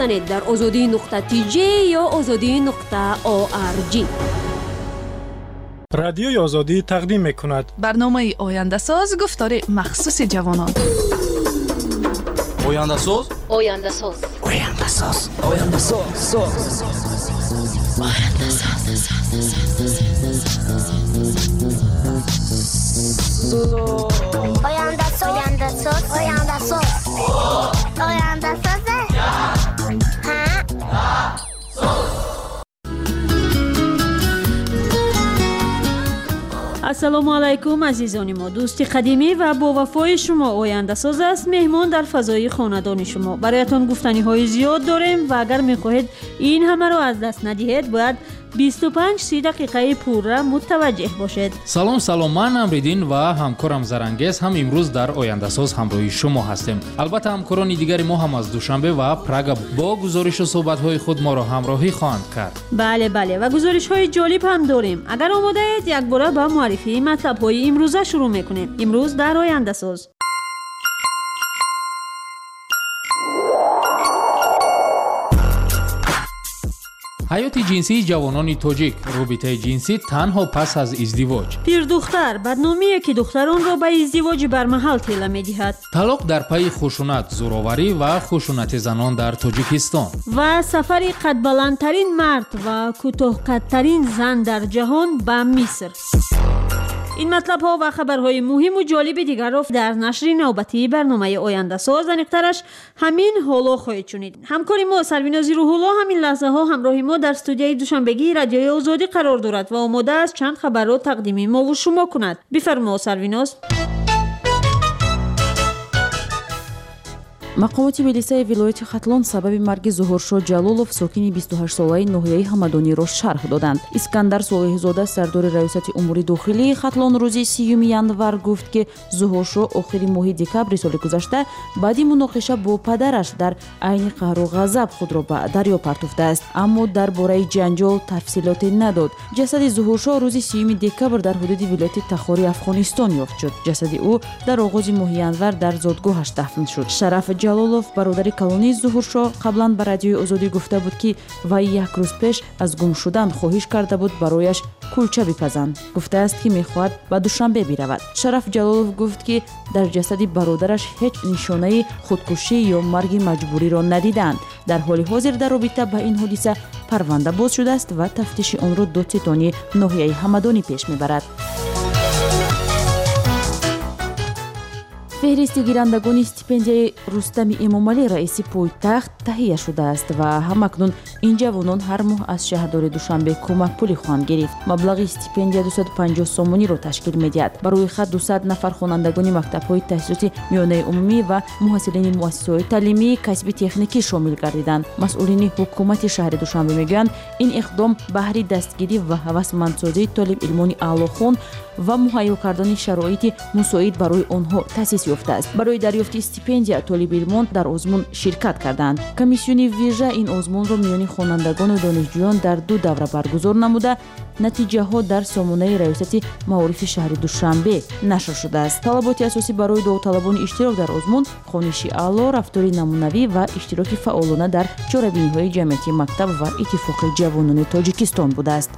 در azadi.tj یا azadi.org. رادیوی آزادی تقدیم می‌کند برنامه آینده ساز گفتار مخصوص جوانان. آینده ساز آینده ساز آینده ساز آینده ساز ассалому алайкум азизони мо. дӯсти қадимӣ ва бовафои шумо оянда соз аст, меҳмон дар фазои хонадони шумо. бароятон гуфтаниҳои зиёд дорем ва агар мехоҳед ин ҳамаро аз даст надиҳед, бояд 25-30 дақиқаи пурра мутаваҷҷеҳ бошед. салом, ман Амриддин ва ҳамкорам Зарангез ҳам имрӯз дар ояндасоз ҳамроҳи шумо ҳастем. албатта ҳамкорони дигари мо ҳам аз Душанбе ва Прага бо гузоришу суҳбатҳои худ моро ҳамроҳӣ хоҳанд кард. бале ва гузоришҳои ҷолиб ҳам дорем. агар омодаед, якбора ба муаррифии матлабҳои имрӯза шурӯъ мекунем. имрӯз дар ояндасоз ҳаёти ҷинсии ҷавонони тоҷик, робитаи ҷинсӣ танҳо пас аз издивоҷ. пирдухтар бадномие ки духтаронро ба издивоҷи бармаҳал тела медиҳад. талоқ дар пайи хушунат, зӯроварӣ ва хушунати занон дар Тоҷикистон. ва сафари қадбаландтарин мард ва кӯтоҳқадтарин зан дар ҷаҳон ба Миср. ин матлабҳо ва хабарҳои муҳиму ҷолиби дигарро дар нашри навбатии барномаи ояндасоз аниқтараш ҳамин ҳоло хоҳед шунид. ҳамкори мо Сарвинози Рӯҳулло ҳамин лаҳзаҳо ҳамроҳи мо дар студияи Душанбегии радиои Озодӣ қарор дорад ва омода аст чанд хабарро тақдими мову шумо кунад. бифармо Сарвиноз. мақомоти милисаи вилояти Хатлон сабаби марги Зуҳуршо Ҷалолов сокини 28-солаи ноҳияи Ҳамадониро шарҳ доданд. Искандар Солиҳзода сардори раёсати умури дохилии Хатлон рӯзи 30 январ гуфт ки Зуҳуршо охири моҳи декабри соли гузашта баъди муноқиша бо падараш дар айни қаҳру ғазаб худро ба дарё партофтааст, аммо дар бораи ҷанҷол тафсилоте надод. ҷасади Зуҳуршо рӯзи 30 декабр дар ҳудуди вилояти Тахори Афғонистон ёфт шуд. ҷасади ӯ дар оғози моҳи январ дар зодгоҳаш дафн шуд. Шараф Ҷалолов, бародари калонии Зуҳуршо, қаблан ба радиои Озодӣ гуфта буд ки вай як рӯз пеш аз гум шудан хоҳиш карда буд барояш кулча бипазанд. гуфтааст ки мехоҳад ба Душанбе биравад. Шараф Ҷалолов гуфт ки дар ҷасади бародараш ҳеҷ нишонаи худкушӣ ё марги маҷбуриро надиданд. дар ҳоли ҳозир дар робита ба ин ҳодиса парванда боз шудааст ва тафтиши онро додситони ноҳияи Ҳамадонӣ пеш мебарад. феҳристи гирандагони стипендияи Рустами Эмомалӣ раиси пойтахт таҳия шудааст ва ҳамакнун ин ҷавонон ҳар моҳ аз шаҳрдори Душанбе кӯмакпулӣ хоҳанд гирифт. маблағи стипендия 250 сомониро ташкил медиҳад. ба рӯи хат 200 нафар хонандагони мактабҳои таҳсилоти миёнаи умумӣ ва муҳассилини муассисаҳои таълимии касби техникӣ шомил гардиданд. масъулини ҳукумати шаҳри Душанбе мегӯянд, ин иқдом баҳри дастгирӣ ва ҳавасмандсозии толибилмони аълохон ва муҳайё кардани шароити мусоид барои онҳо таъсис ёфтааст. барои дарёфти стипендия толибилмон дар озмун ширкат карданд. комиссиони вижа ин озмунро миёни хонандагону донишҷӯён дар 2 давра баргузор намуда, натиҷаҳо дар сомонаи раёсати маорифи шаҳри Душанбе нашр шудааст. талаботи асосӣ барои довталабони иштирок дар озмун хониши аъло, рафтори намунавӣ ва иштироки фаъолона дар чорабиниҳои ҷамъияти мактаб ва иттифоқи ҷавонони Тоҷикистон будааст.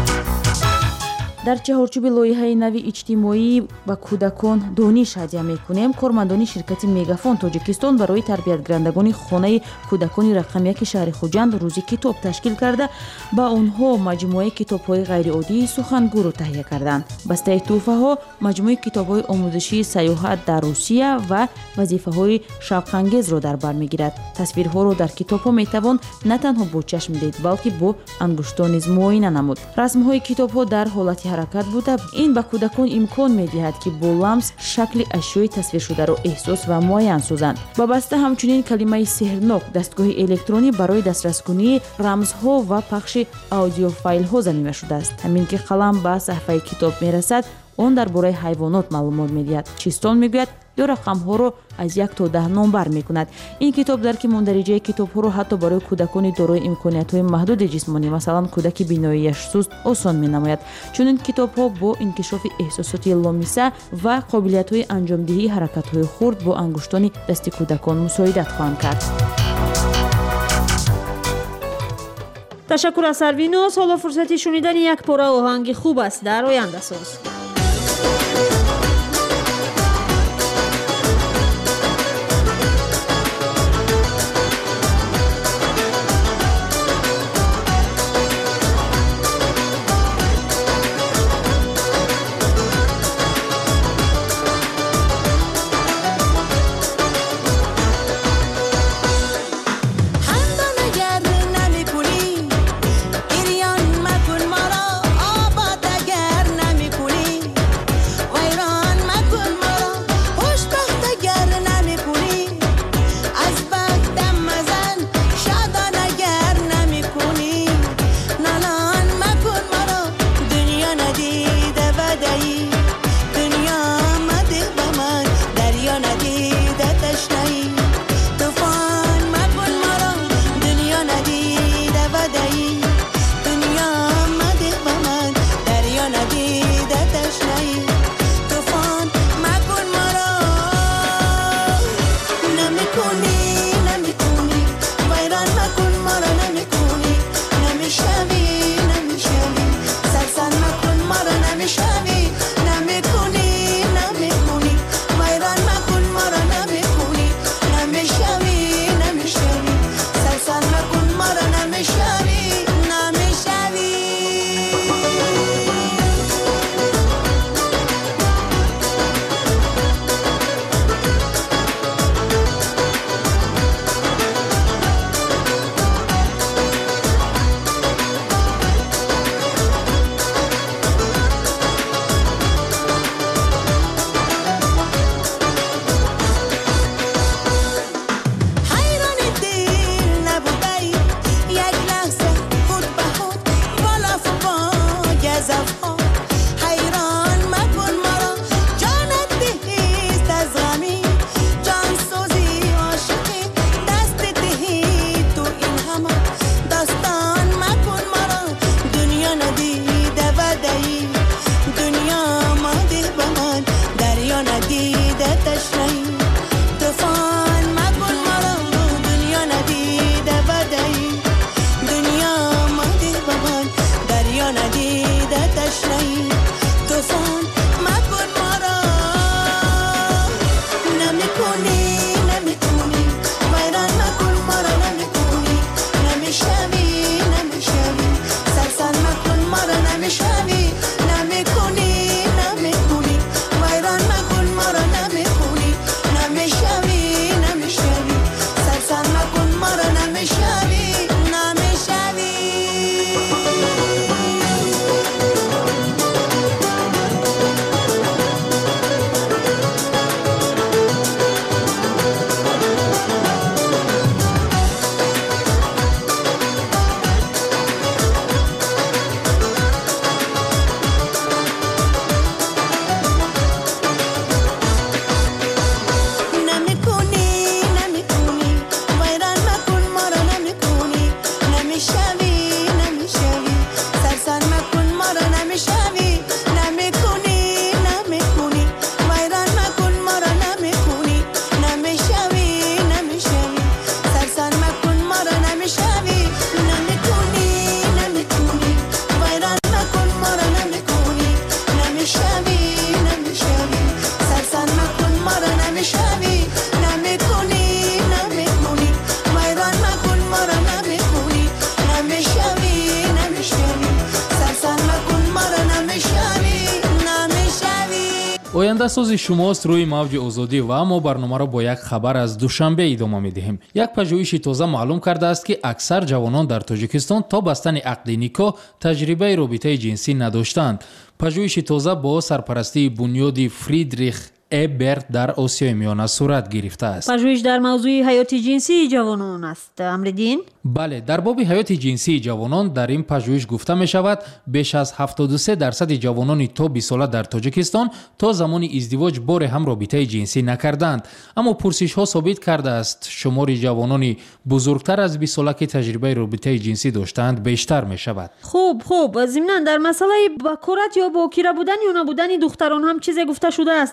дар чаҳорчӯби лоиҳаи нави иҷтимоӣ ба кӯдакон дониш ҳадия мекунем. кормандони ширкати Мегафон Тоҷикистон барои тарбиятгирандагони хонаи кӯдакони рақами 1 шаҳри Хуҷанд рӯзи китоб ташкил карда, ба онҳо маҷмӯаи китобҳои ғайриоддии сухангӯро таҳия карданд. бастаи тӯҳфаҳо маҷмӯи китобҳои омӯзишии саёҳат дар Русия ва вазифаҳои шавқангезро дар бар мегирад. тасвирҳоро дар китобҳо метавон на танҳо бо чашм дид, балки бо ангуштон низ муоина намуд. расмҳои китобҳо дар ҳолати ҳаракат буда, ин ба кӯдакон имкон медиҳад ки бо ламс шакли ашёи тасвиршударо эҳсос ва муайян созанд. ба баста ҳамчунин калимаи сеҳрнок, дастгоҳи электронӣ барои дастраскунии рамзҳо ва пахши аудиофайлҳо замима шудааст. ҳамин ки қалам ба саҳифаи китоб мерасад, он дар бораи ҳайвонот маълумот медиҳад, чистон мегӯяд ё рақамҳоро аз 1 то 10 номбар мекунад. ин китоб дарки мундариҷаи китобҳоро ҳатто барои кӯдакони дорои имкониятҳои маҳдуди ҷисмонӣ, масалан кӯдаки биноияш суст, осон менамояд. чунин китобҳо бо инкишофи эҳсосоти ломиса ва қобилиятҳои анҷомдиҳии ҳаракатҳои хурд бо ангуштони дасти кӯдакон мусоидат хоҳанд кард. تشکر از سروینوس. حالا فرصتی شنیدن یک پاره آهنگ خوب است در آینده ساز. ояндасози шумост рӯи мавҷи озодӣ ва мо барномаро бо як хабар аз душанбе идома медиҳем. Як пажӯҳиши тоза маълум кардааст ки аксар ҷавонон дар Тоҷикистон то бастани ақди никоҳ таҷрибаи робитаи ҷинсӣ надоштанд. пажӯҳиши тоза бо сарпарастии бунёди Фридрих Эберт дар Осиёи Миёна сурат гирифтааст. пажӯҳиш дар мавзӯи ҳаёти ҷинсии ҷавонон аст. Амриддин? бале, дар боби ҳаёти ҷинсии ҷавонон дар ин пажӯҳиш гуфта мешавад, беш аз 73% ҷавонони то 20 сола дар Тоҷикистон то замони издивоҷ боре ҳам робитаи ҷинсӣ накарданд. аммо пурсишҳо собит кардааст, шумори ҷавонони бузургтар аз 20 сола ки таҷрибаи робитаи ҷинсӣ доштаанд бештар мешавад. хуб, зимнан дар масъалаи бакорат ё бокира будан ё набудани духтарон ҳам чизе гуфта шудааст дар ин пажӯҳиш.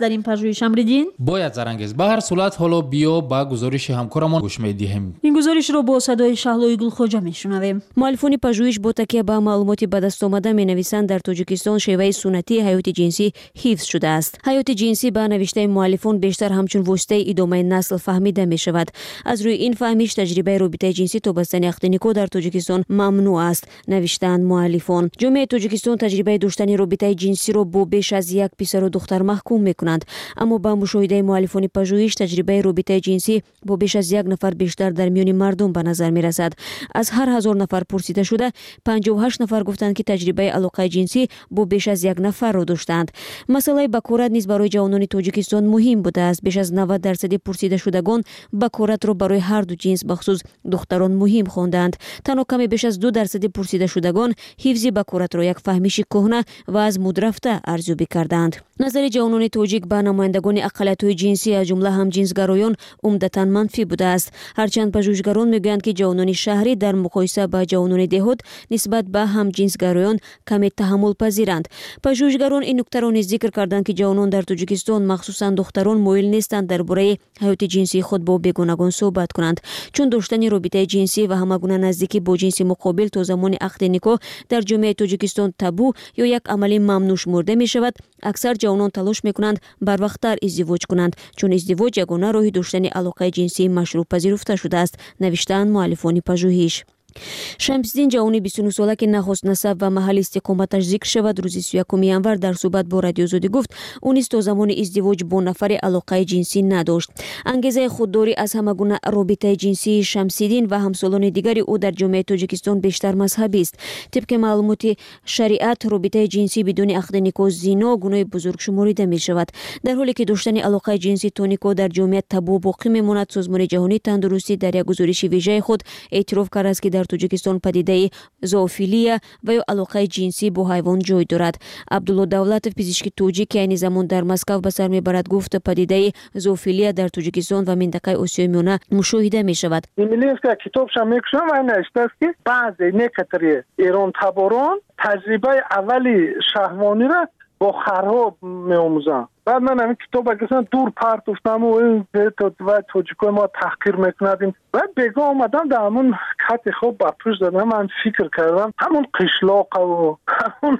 پژوهش امریدین؟ باید زرنگز. به هر صورت حالا بیا با گزارش همکارمان گوش میدیم. این گزارش رو با صدای شهلوی گلخوجه میشنویم. مؤلفان پژوهش با تکیه به معلومات به دست آمده می‌نویسند در تاجیکستان شیوه سنتی حیات جنسی حفظ شده است. حیات جنسی به نوشته مؤلفان بیشتر همچون واسطه ادامه نسل فهمیده می‌شود. از روی این فهمیش تجربه رابطه جنسی تا بستن اخت نیکو در تاجیکستان ممنوع است، نوشتند مؤلفان. جامعه تاجیکستان تجربه داشتن رابطه جنسی را با بیش از یک پسر و دختر محکوم می‌کنند، اما با مشاهده مؤلفان پژوهش تجربه رابطه جنسی با بیش از یک نفر بیشتر در میان مردم به نظر می‌رسد. از هر 1000 نفر پرسیده شده 58 نفر گفتند که تجربه علاقه جنسی با بیش از یک نفر را داشتند. مسئله بکارت نیز برای جوانان تاجیکستان مهم بوده است. بیش از 90% پرسیده شدگان بکارت را برای هر دو جنس بخصوص دختران مهم خواندند. تنها کمی بیش از 2% پرسیده شدگان حفظ بکارت را یک فهمیش کهنه و از مد رفته ارزیابی کردند. نظر جوانان تاجیک به نمایندگان اقلیت‌های جنسی از جمله همجنسگرایان عمدتاً منفی بوده است. هرچند پژوهشگران میگویند که جوانان شهری در مقایسه با جوانان دهات نسبت به همجنسگرایان کمی تحمل پذیرند. پژوهشگران این نکته را نیز ذکر کردند که جوانان در تاجیکستان مخصوصاً دختران مایل نیستند درباره حیات جنسی خود با بیگانگان صحبت کنند، چون داشتن رابطه جنسی و همگونه نزدیکی با جنس مقابل تا زمان عقد نکاح در جامعه تاجیکستان تابو یا یک عمل ممنوع شمرده می شود. اکثر جوانان تلاش میکنند بر وقتتر ازدواج کنند، چون ازدواج یگانه راه داشتن علاقه جنسی مشروع پذیرفته شده است، نوشتند مؤلفان پژوهش. شمس‌الدین جوانی 29 ساله که نخست نسب و محل استقامتش ذکر شود روز 31 ینور در صحبت با رادیو آزادی گفت اون نیز تا زمان ازدواج با نفر علاقه جنسی نداشت. انگیزه خودداری از همگونه رابطه جنسی شمس‌الدین و همسالان دیگری او در جامعه تاجیکستان بیشتر مذهبی است. طبق معلومات شریعت رابطه جنسی بدون عقد نکاح زنا گناه بزرگ شمرده می شود. در حالی که داشتن علاقه جنسی تا نکاح در جامعه تابو باقی میماند، سازمان جهانی تندرستی در یک گزارش ویژه خود اعتراف کرده است که در تاجیکستان پدیده زوفیلیا و یا علاقه جنسی با حیوان جای دارد. عبدالله دولتов پزشک تاجیک که این زمان در مسکو به سر میبرد گفت پدیده زوفیلیا در تاجیکستان و منطقه آسیای میانه مشاهده می شود. انگلیس‌ها کتابش میکشم و نوشته است که بعضی نکتری ایران تباران تجربه اولی شهوانی را با خرها می‌آموزند. بعد من همین کتاب اگه دور پرت افتم و این و تاجیکای ما تحقیر میکنندیم و بگاه آمدم در همون خط خوب بپوش دادم. من فکر کردم همون قشلاق و همون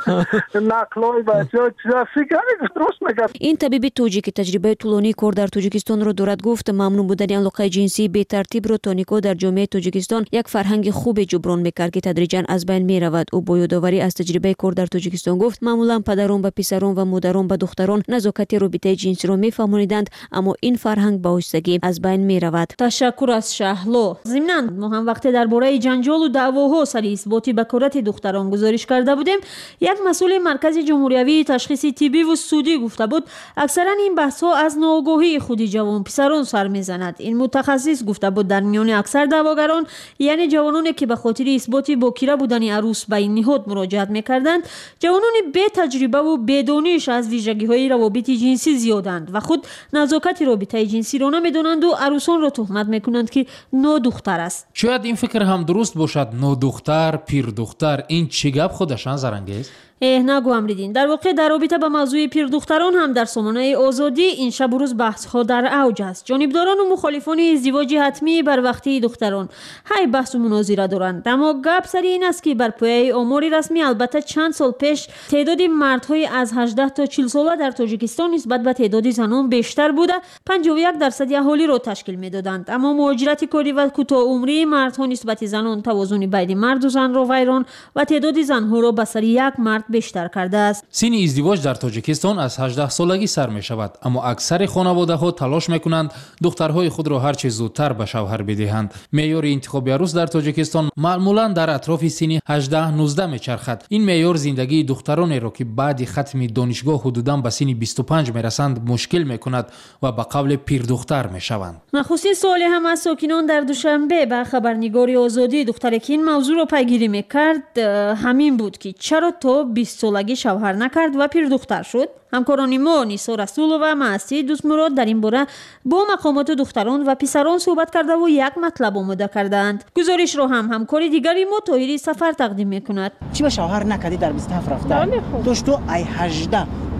نقلای بچه ها چیزا فکر درست میگم. این طبیب تاجیک تجربه طولانی کار در تاجیکستان رو دارد گفت ممنوع بودن علاقه جنسی به ترتیب رو تا نکاح در جامعه تاجیکستان یک فرهنگ خوب جبران میکرد که تدریجا از بین میرود. او با یادآوری از تجربه کار در تاجیکستان گفت معمولا پدران به پسران و مادران به دختران نزاکت رابطه جنسی را میفهمانیدند، اما این فرهنگ با آهستگی از بین میرود. تشکر از شهلو. ضمناً ما هم وقتی درباره جنجال و دعواها سر اثبات بکارت دختران گزارش کرده بودیم، یک مسئول مرکز جمهوری تشخیص طبی و سودی گفته بود اکثرا این بحث ها از ناآگاهی خود جوان پسران سر میزند. این متخصص گفته بود در میان اکثر دعواگران، یعنی جوانانی که به خاطر اثبات باکره بودن عروس به این نهاد مراجعت میکردند، جوانان بی تجربه و بدانش از ویژگی های روابط جنسی زیادند و خود نزاکت رابطه جنسی را نمیدونند و عروسان را تهمت میکنند که نادختر است. شاید این فکر هم درست باشد. نادختر، پیر دختر، این چه گپ خودشان زرنگیز؟ نگو امریدین. در واقع در رابطه با موضوع پیر دختران هم در سامانه آزادی این شب و روز بحث ها در اوج است. جانبداران و مخالفان ازدواج حتمی بر وقتی دختران های بحث و مناظره دارند، اما گپ سر این است که بر پایه آمار رسمی البته چند سال پیش تعداد مردهای از 18 تا 40 ساله در تاجیکستان نسبت به تعداد زنان بیشتر بوده 51% اهالی را تشکیل میدادند، اما مهاجرت کاری و کوتاه عمری مردها نسبت زنان توازن بین مرد و زن را ویران و تعداد زنها را به سر یک مرد بیشتر کرده است. سن ازدواج در تاجیکستان از 18 سالگی سر می شود، اما اکثر خانواده ها تلاش می کنند دخترهای خود را هر چه زودتر به شوهر بدهند. معیار انتخاب عروس در تاجیکستان معمولا در اطراف سن 18-19 می چرخد. این معیار زندگی دخترانی را که بعد ختم دانشگاه حدوداً به سن 25 می رسند مشکل می کند و به قول پیر دختر می شوند. نخستین سوال هم از ساکنان در دوشنبه به خبرنگاری آزادی دختری که این موضوع را پیگیری می کرد همین بود که چرا تا 20 سالگی شوهر نکرد و پیر دختر شد. همکاران ما نیسا رسولووا و معصی دوست مراد در این باره با مقامات دختران و پسران صحبت کرده و یک مطلب آماده کردند. گزارش رو هم همکاری دیگری ما طاهری سفر تقدیم میکند. چی به شوهر نکردی در 27 رفته؟ توش تو ای 18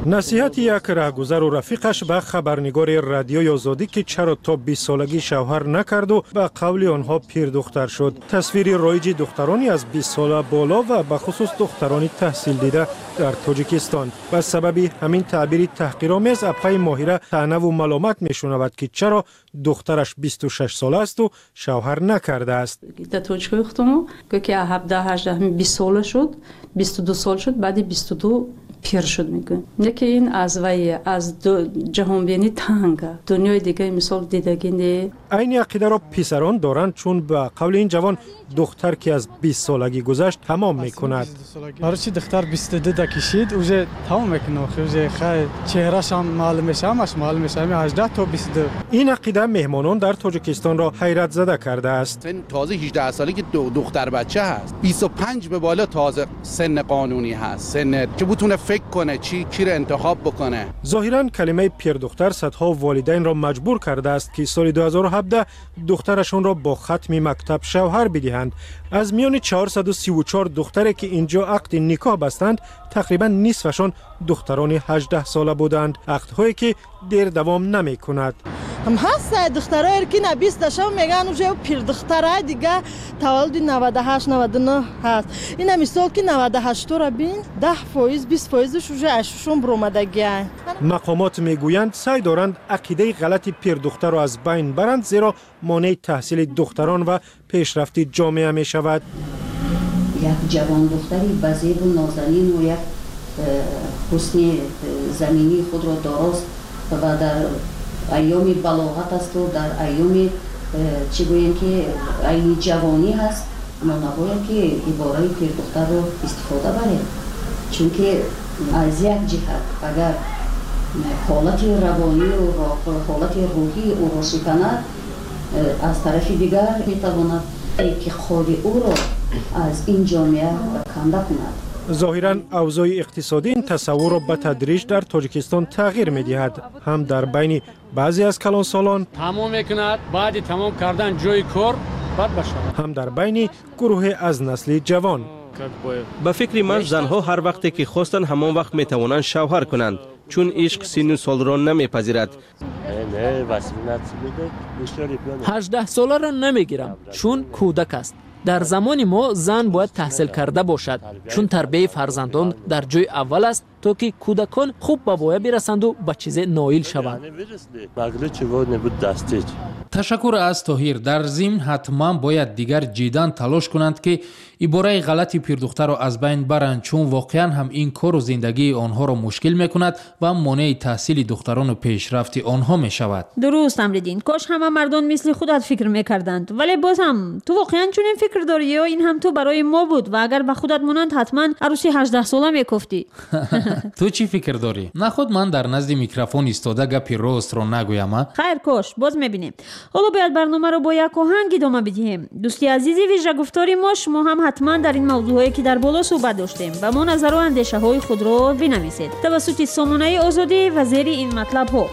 نصیحت یک راهگذر و رفیقش به خبرنگار رادیوی آزادی که چرا تا 20 سالگی شوهر نکرد و به قول آنها پیر دختر شد. تصویر رایج دخترانی از 20 ساله بالا و به خصوص دخترانی تحصیل دیده در تاجیکستان به سبب همین تعبیر تحقیرآمیز اپای ماهره طعنه و ملامت میشنود که چرا دخترش 26 ساله است و شوهر نکرده است. دتوچ گفتم که 17 18 20 سال شد، 22 سال شد، بعد 22 پیر شد میگن. یکی این از جهان بینی تنگ، دنیای دیگه مثال دیدگی نه. این عقیده را پسران دارند چون به قول این جوان دختر که از 20 سالگی گذشت تمام میکند. هرچی دختر 22 کشید اوج تمام میکنه. اوج خیر چهرهش هم معلوم میشه، همش معلوم میشه. 18 تا 22. این عقیده مهمانان در تاجیکستان را حیرت زده کرده است. تازه 18 سالگی دختر بچه هست. 25 به بالا تازه سن قانونی هست. سن که بتونه فکر کنه کی را انتخاب بکنه. ظاهرا کلمه پیر دختر صدها والدین را مجبور کرده است که سال 2017 دخترشون را با ختم مکتب شوهر بدهند. از میان 434 دختری که اینجا عقد نکاح بستند تقریبا نصفشان دختران 18 ساله بودند. عقدهایی که دیر دوام نمی کند. هم هست دخترایی که 20 شو میگن اوجه پیر دخترای دیگه تولد 98 99 هست. اینا مثال که 98 را بین 10% 20% اوجه اششون برآمدگی. مقامات میگویند سعی دارند عقیده غلط پیر دختر را از بین برند زیرا مانع تحصیل دختران و پیشرفت جامعه می شود. یک جوان دختری بزیب و نازنین و یک حسن زمینی خود را داراست و در ایام بلاغت است و در ایام چی گویم که عین جوانی هست، ما نباید که عباره پیر دختر را استفاده بره، چون که از یک جهت اگر حالت روانی و حالت روحی او را شکند، از طرف دیگر میتواند که خود او را از این جامعه کنده کند. ظاهراً اوضاع اقتصادی این تصور را به تدریج در تاجیکستان تغییر می‌دهد، هم در بین بعضی از کلانسالان تمام میکند، بعد تمام کردن جای کار بعد بشه، هم در بین گروه از نسل جوان. به فکر من زنها هر وقتی که خواستن همان وقت میتوانند شوهر کنند، چون عشق سن و سال را نمیپذیرد. 18 ساله را نمیگیرم چون کودک است. در زمان ما زن باید تحصیل کرده باشد چون تربیت فرزندان در جای اول است تا که کودکان خوب به وایه برسند و به چیز نائل شوند. تشکر از طاهر. در ضمن حتما باید دیگر جداً تلاش کنند که عباره غلطی پیردختر را از بین برند، چون واقعا هم این کار و زندگی آنها را مشکل میکند و مانع تحصیل دختران و پیشرفت آنها می شود. درست امریدین. کاش همه مردان مثل خودت فکر میکردند، ولی باز هم تو واقعا چون این فکر داری یا این هم تو برای ما بود و اگر به خودت مونند حتما عروسی 18 ساله میکفتی. تو چی فکر داری؟ نه خود من در نزد میکروفون ایستاده گپی راست را نگویم. خیر کاش باز میبینیم. حالا باید برنامه رو با یک آهنگ ادامه بدیم. دوستی عزیزی، ویژه گفتاری ما شما هم حتما در این موضوعی که در بالا صحبت داشتیم و ما نظر و اندیشه های خود را بنویسید توسط سامانه آزادی و زیر این مطلب ها.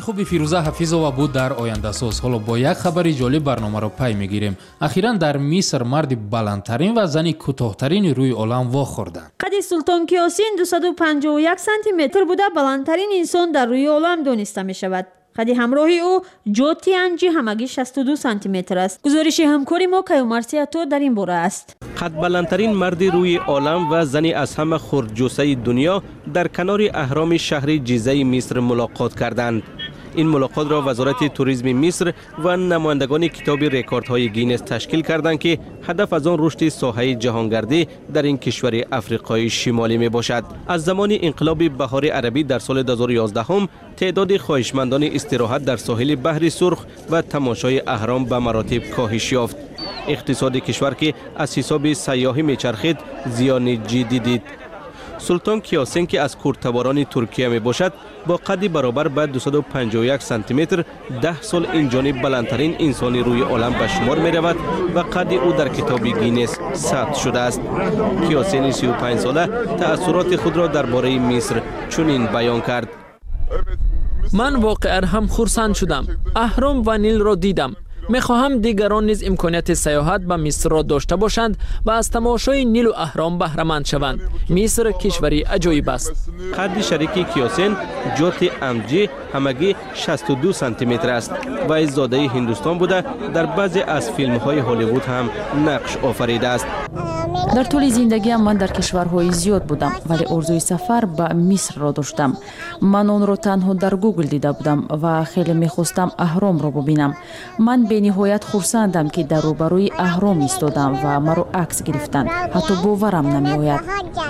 خوبی فیروزه حفیظова بود در آینده ساز. حالا با یک خبری جالب برنامه را پی میگیریم. اخیراً در مصر مرد بلندترین و زنی کوتاهترین روی عالم واخوردند. قد سلطان کیاسین 251 سانتی متر بوده بلندترین انسان در روی عالم دانسته می شود. قد همراهی او جو تیانجی همگی 62 سانتی متر است. گزارش همکاری ما کیومرسی تو در این باره است. قد بلندترین مرد روی عالم و زنی از همه خردجوسه دنیا در کنار اهرام شهر جیزه مصر ملاقات کردند. این ملاقات را وزارت توریسم مصر و نمایندگان کتاب رکوردهای گینس تشکیل کردند که هدف از آن رشد ساحه جهانگردی در این کشور افریقای شمالی می باشد. از زمان انقلاب بهار عربی در سال 2011 هم تعداد خواهشمندان استراحت در ساحل بحر سرخ و تماشای اهرام به مراتب کاهش یافت. اقتصاد کشور که از حساب سیاحی میچرخید زیان جدی دید. سلطان کیاسین که از کورتباران ترکیه می باشد با قدی برابر به 251 سانتی متر 10 سال این جانب بلندترین انسانی روی عالم به شمار می رود و قد او در کتاب گینس ثبت شده است. کیاسین 35 ساله تأثیرات خود را درباره مصر چنین بیان کرد. من واقعا هم خرسند شدم. اهرام و نیل را دیدم. میخواهم دیگران نیز امکانیت سیاحت به مصر را داشته باشند و از تماشای نیل و اهرام بهره مند شوند. مصر کشوری عجایب است. قد شریک کیاسین جوت امجی همگی 62 سانتی متر است و از زاده هندوستان بوده در بعضی از فیلم های هالیوود هم نقش آفریده است. در طول زندگیم من در کشورهای زیاد بودم ولی آرزوی سفر به مصر را داشتم. من آن را تنها در گوگل دیده بودم و خیلی میخواستم اهرام را ببینم. من به نهایت خرسندم که در روبروی اهرام ایستادم و مرا عکس گرفتند. حتی باورم نمیآید.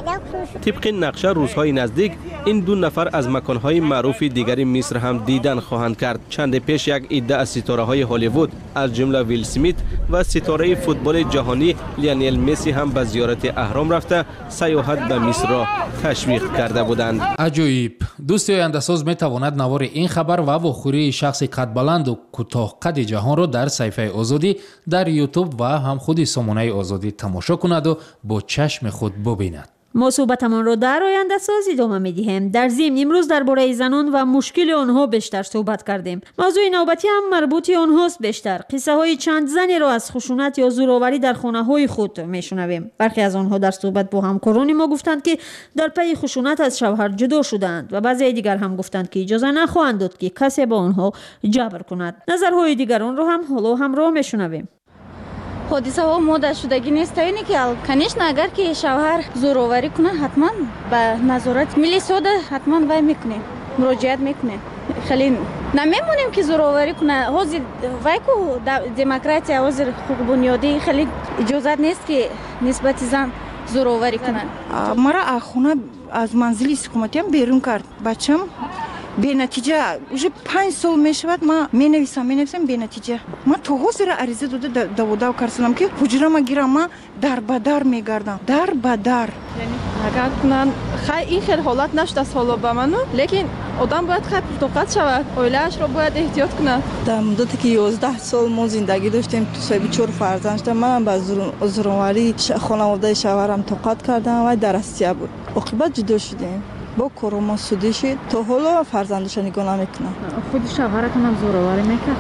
طبق نقشه روزهای نزدیک این دو نفر از مکانهای معروف دیگر مصر هم دیدن خواهند کرد. چند پیش یک عده از ستاره های هالیوود از جمله ویل اسمیت و ستاره فوتبال جهانی لیونل مسی هم به زیارت اهرام رفته سیاحت به مصر را تشویق کرده بودند. عجیب. دوستی آینده ساز می تواند نوار این خبر و واخوری شخص قد بلند و کوتاه قد جهان را در صفحه آزادی در یوتیوب و هم خود سامانه آزادی تماشا کند و با چشم خود ببیند. ما صحبتمان را در آینده ساز ادامه می‌دهیم. در ضمن امروز درباره زنان و مشکل آنها بیشتر صحبت کردیم. موضوع نوبتی هم مربوط آنهاست. بیشتر قصه های چند زنی را از خشونت یا زورآوری در خانه های خود میشنویم. برخی از آنها در صحبت با همکاران ما گفتند که در پی خشونت از شوهر جدا شدند و بعضی دیگر هم گفتند که اجازه نخواهند داد که کسی با آنها جبر کند. نظرهای دیگران را هم حالا همراه میشنویم. حادثه ها مادر شدگی نیست. اینی که کنیشن اگر که شوهر زورآوری کنه حتما به نظارت ملی سوده حتما وای میکنه، مراجعت میکنه. خیلی نمیمونیم که زورآوری کنه. حاضر وای کو دموکراسی حاضر حقوق بنیادی خیلی اجازه نیست که نسبت زن زورآوری کنه. مرا خونه از منزل حکومتی هم بیرون کرد. بچم به نتیجه уже 5 سال میشود ما مینویسم به نتیجه ما تو حاضر عریضه داده کردم که حجره ما گیرم ما در بدر میگردم در بدر. یعنی اگر کنن این خیلی حالت نشد از حالا به منو، لیکن آدم باید خیلی پرتوقت شود، اویله‌اش را باید احتیاط کنه. در مدتی که 11 سال ما زندگی داشتیم تو صاحب 4 فرزند شدم. من با زورآوری خانواده شوهرم توقت کردم و در استیا بود. عاقبت جدا شدیم. با کرونا سودی شد تا حالا فرزندش نگاه نمیکنه. خود شوهرتون هم زورآوری میکرد؟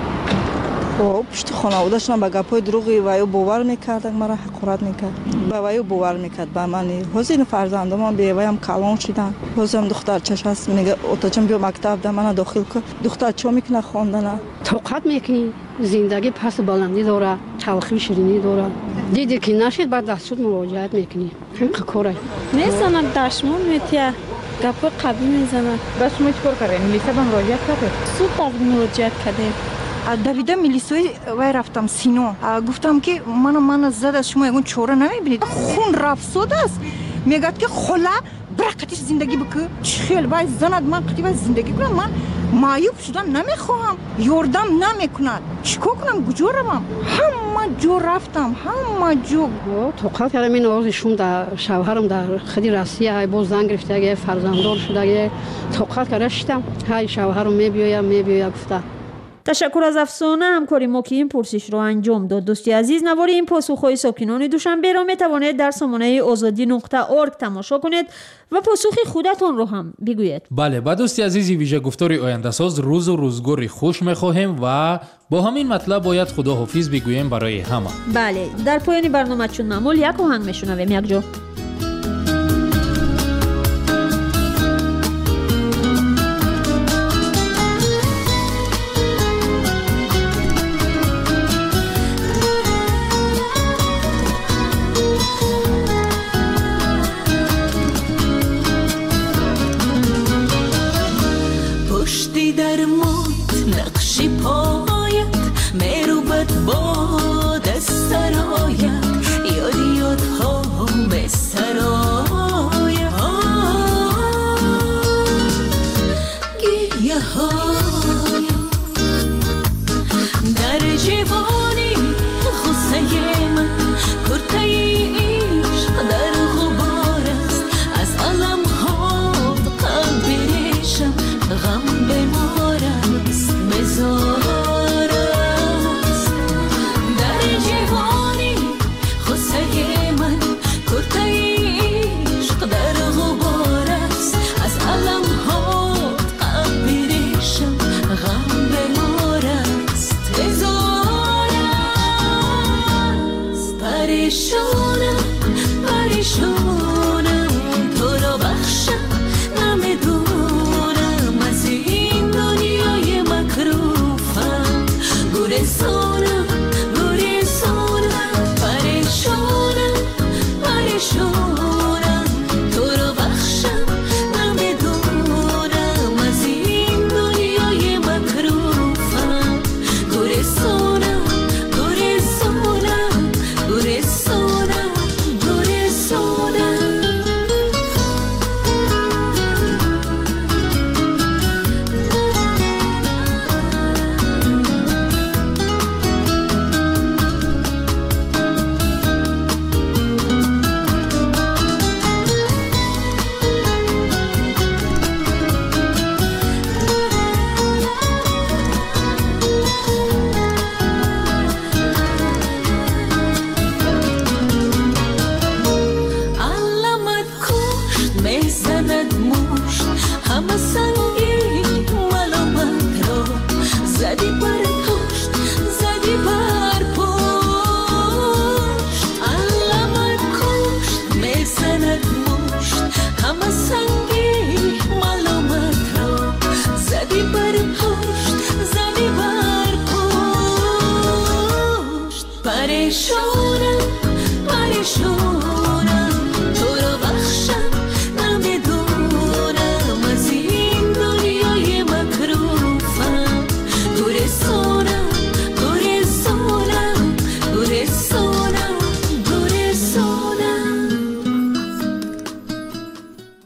خب پشت خانواده‌اش هم به گپای دروغی وایو باور میکردن، مرا حقارت میکرد. به وایو باور میکرد به من. حسین فرزندم هم به ویم کلان شدن. حسین دختر چش هست میگه اوتاچم بیا مکتب ده من داخل که دختر چا میکنه خواندن. توقعت میکنی زندگی پس بلندی داره، تلخی شیرینی داره. دیدی که نشد بعد دستور مراجعت میکنی. همین کاره. نیستن دشمن میتیه. گپ قبی میزنن. با شما چیکار کردین؟ میلیسا با مراجعت کردید؟ سود از مراجعت کردیم. دویده میلیسوی وای رفتم سینو. گفتم که من زد از شما یگون چوره نمیبینید. خون رفت است. میگه که خلا برکتش زندگی بکن. خیلی وای زند من قطعی زندگی کنم. من معیوب شدن نمیخواهم. یاردم نمیکند. چیکار کنم؟ کجا روم؟ همه جو رفتم. همه جو. توقعت کردم این آرزشون در شوهرم در خدی روسیه باز زنگ گرفته اگه فرزنددار شده اگه توقعت کردم های شوهرم میبیایم گفته. تشکر از افسانه همکاری ما که این پرسش رو انجام داد. دوستی عزیز، نوار این پاسخهای ساکنان دوشنبه را میتوانید در سامانه azadi.org تماشا کنید و پاسخ خودتان رو هم بگویید. بله، با دوستی عزیزی ویژه گفتار آینده ساز روز و روزگاری خوش میخواهیم و با همین مطلب باید خداحافظ بگوییم برای همه. بله، در پایان برنامه چون معمول یک آهنگ میشنویم. یک جو در موت نقشی پایت مروبت باد از سرایت یادی یادها به سرایت گیه های در جوانی خوصه من کرته عشق در غبار است از علم ها قبرشم غم بمار است بزار است در جوانی خوصه من کرته عشق در غبار است از علم ها قبرشم غم بمار است بزار است پریشانم پریشانم تو را بخشم نمیدونم از این دنیای مکروفم گریزانم گریزانم پریشانم پریشانم تو را بخشم نمیدونم از این دنیای مکروفم گریزانم گریزانم گریزانم گریزانم علمت کشت میزند مشت همه سنگی ملامت را زدی بر پشت زدی بر پشت علمت کشت میزند مشت همه